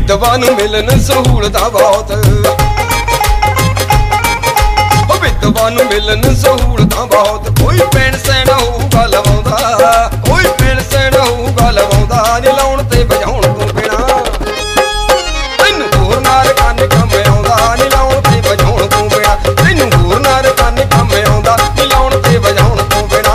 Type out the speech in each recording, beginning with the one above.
ਵਿਧਵਾ ਨੂੰ ਮਿਲਣ ਸਹੂਲਤਾਂ ਬਹੁਤ, ਵਿਧਵਾ ਨੂੰ ਮਿਲਣ ਸਹੂਲਤਾਂ ਬਹੁਤ। ਕੋਈ ਪੈਨਸ਼ਨ ਹੋਊਗਾ ਲਵਾਉਂਦਾ, ਕੋਈ ਪੈਨਸ਼ਨ ਹੋਊਗਾ ਲਵਾਉਂਦਾ ਨੀ ਲਾਉਣ ਤੇ ਵਜਾਉਣ ਤੋਂ ਬਿਨਾਂ। ਤੈਨੂੰ ਹੋਰ ਨਾਰ ਕੰਨ ਕੰਮ ਆਉਂਦਾ ਨੀ ਲਾਉਣ ਤੇ ਵਜਾਉਣ ਤੋਂ ਬਿਨਾਂ। ਤੈਨੂੰ ਹੋਰ ਨਾਰ ਕੰਨ ਕੰਮ ਆਉਂਦਾ ਨੀ ਲਾਉਣ ਤੇ ਵਜਾਉਣ ਤੋਂ ਬਿਨਾਂ।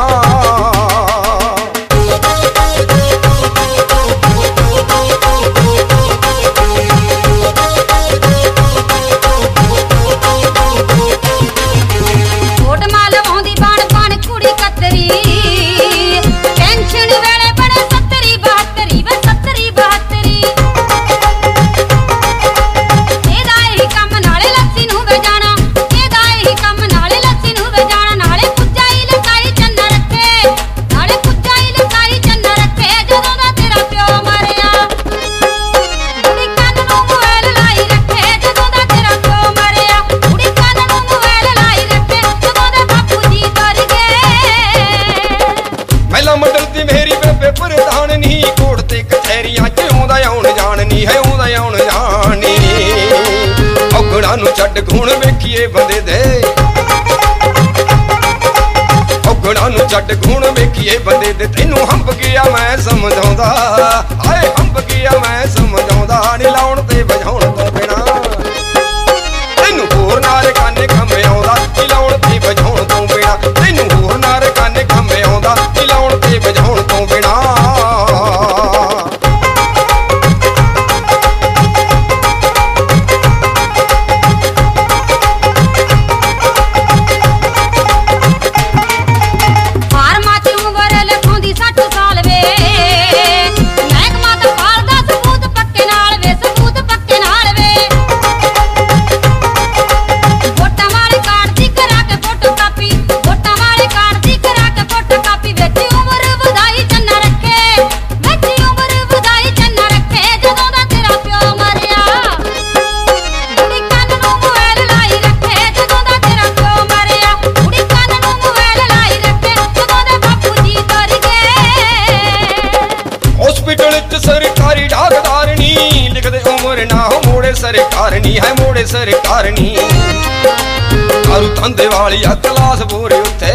ਨੂੰ ਛੱਡ ਗੁਣ ਵੇਖੀਏ ਬੰਦੇ ਦੇ, ਔਗਣਾ ਨੂੰ ਛੱਡ ਗੁਣ ਵੇਖੀਏ ਬੰਦੇ ਦੇ। ਤੈਨੂੰ ਹੰਬ ਗਿਆ ਮੈਂ ਸਮਝਾਉਂਦਾ, ਹਾਏ ਹੰਬ ਗਿਆ ਮੈਂ ਸਮਝਾਉਂਦਾ ਨੀ ਲਾਉਣ ਤੇ ਵਜਾਉਣ ਤੋਂ ਬਿਨਾਂ। ਤੈਨੂੰ ਹੋਰ ਨਾਰ ਕੰਨ ਕੰਮ ਆਉਂਦਾ ਨੀ ਲਾਉਣ ਤੇ ਵਜਾਉਣ ਤੋਂ ਬਿਨਾਂ। ਤੈਨੂੰ ਹੋਰ ਨਾਰ ਕੰਨ ਕੰਮ ਆਉਂਦਾ ਨੀ ਲਾਉਣ ਤੇ ਵਜਾਉਣ ਤੋਂ ਬਿਨਾਂ। सरकारनी है मोड़े सरकारनी कारू धंधे वाली क्लास बोरे उत्थे,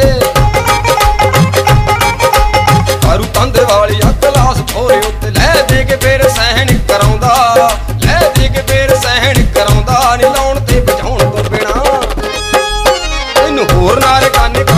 कारू धंधे वाली क्लास बोरे उत्ते। लै दे के फिर सहन कराउंदा, लै दे के फिर सहन कराउंदा नी लाउण ते वजाउण तो बिना। तैनूं होर नार कंन